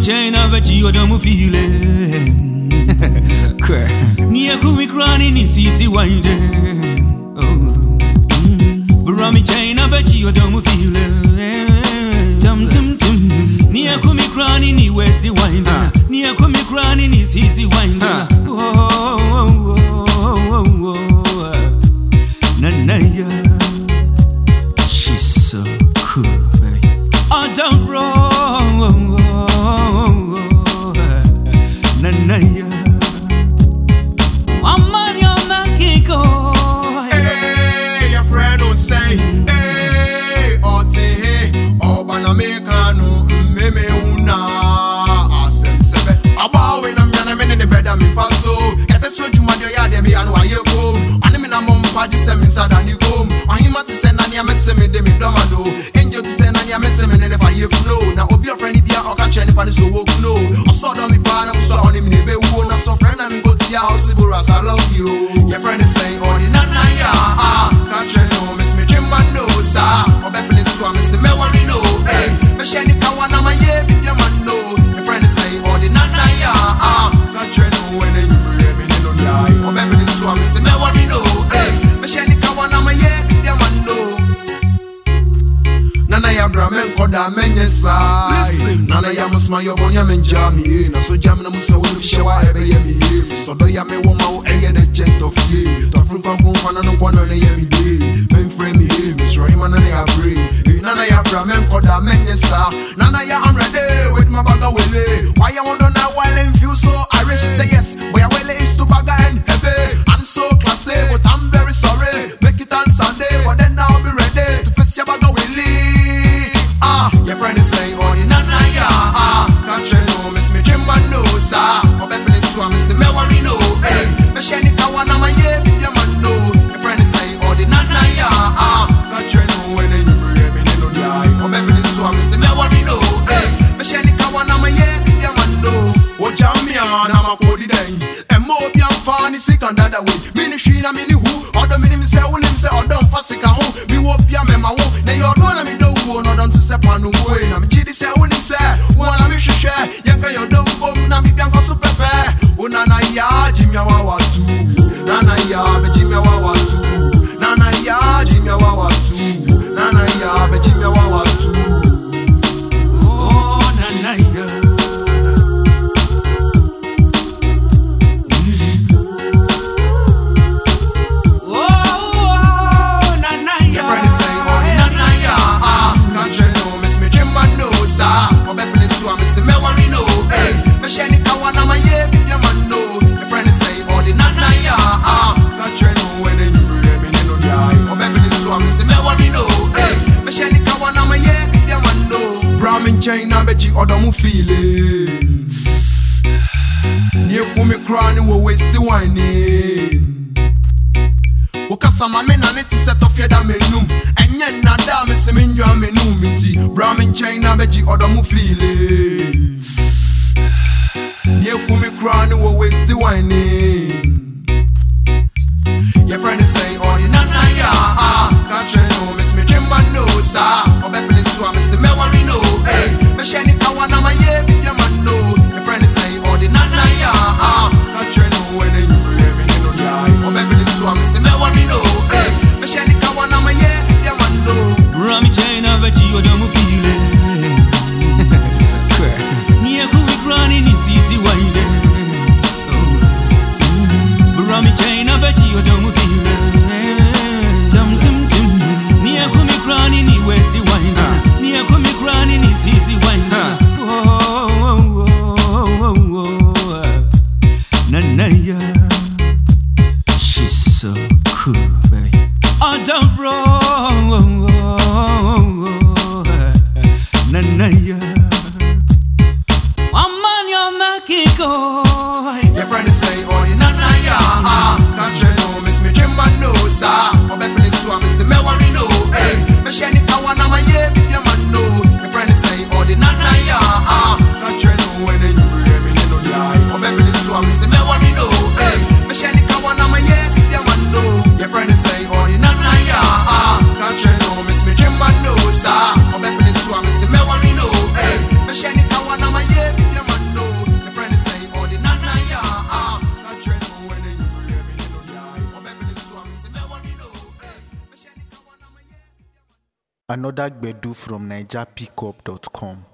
China, but you don't feel it. Near Kumi Crani, easy winding. Brami China, but you don't feel it. Tum tum tum. Near Kumi Crani, ni Westy winding. Near Kumi Crani, is easy winding. Nanaya, she's so cool, baby. I don't wrong. Nanaya, I'm on your Makiko. Hey, your friend don't say, hey, Ote, Obanamekano, Meme Una, Asem Sebe, Abaw in a man in the bed, I'm in Paso, get a switch, you might have me and why you go. I'm in a mom party, semi sad and you go. I him to send Anya Messame, Demi Domano, Angel to send Anya Messame, and if I hear flow, now Obi your friend, Bia or catch any funny so woke no. I saw them, I saw on him, never won. I saw friend and go to your house, I love you. Your friend is saying, oh, the Nanaya, can't you know, Miss me, Jim, man, no, sir. Or Beverly Swam, Miss Melody, no, hey, Machine, Kawana, my yeah, your man, no. Your friend is saying, oh, the Nanaya, can't you know, when you bring me, no lie. Or Beverly Swam, Miss Melody, no, hey, Machine, Kawana, my yeah, your man, no. Nanaya, Bramen, Koda, Menyasa. Nanaya, must my your bonya, and Jamie, and so Jamina, so will show every year. So do ya me woman, the gent of ye. To African Pumfan and one on a yemi day. Men frame me, Miss Raymond and I agree. Nanaya, Bramen, Koda, Menyasa. Nanaya, I'm ready with my bagger willy. Why you want to know while I'm feel so Irish? Say yes, where well is to bagger and heavy. I'm so classy, but I'm very sorry. Make it on Sunday, but then I'll be ready to face your bagger willy. Your friend is saying, oh, the Nanaya, can't you know, Miss me, Jim, man, no, sir. Or Beverly Swam, Miss Melody, no, hey, Machine, Kawana, my yeah, your man, no. Your friend is saying, oh, the Nanaya, can't you know, when you bring me, no lie. Or Beverly Swam, Miss Melody, no, hey, Machine, Kawana, my yeah, your man, no. Oh, Jamia, I'm a cody day. And more young funny sick on that way. Ministry, I'm in the who, or the minimum say, or don't pass it home. Me won't be a memo, now you're one of me, don't want to step on the way. I'm Giddy say, only say, one of me should share. Yanka, you don't boom, Nami Bianca super pair. Oh, Nana, ya, Jimmy Wawa too. Nana, ya, Jimmy Wawa too. Nana, ya, Jimmy Wawa too. Nana, ya, Jimmy Wawa too. Oh, Nana, ya. China, bet you other mu feeling. Near Kumi Crani will waste the whining. Ukasama men and it is set off your menum. And yet, Nada, Miss Minja menumity. Brahmin China, bet you other mu feeling. Near Kumi Crani will waste the whining. Your friend is saying, oh, the Nanaya, can't you know, Miss me, Jim, man, no, sir. Or Beverly Swam, Miss Melody, no. Hey, Machine, Kawana, my yeah, your man, no. Your friend is saying, oh, the Nanaya, can't you know, when you bring me, no lie. Or Beverly Swam, Miss Melody, no. Hey, Machine, Kawana, my yeah, your man, no. Rami China, but you don't feel it. Near Kumi Crani, is easy winding. Another Gbedu from NigerPickup.com.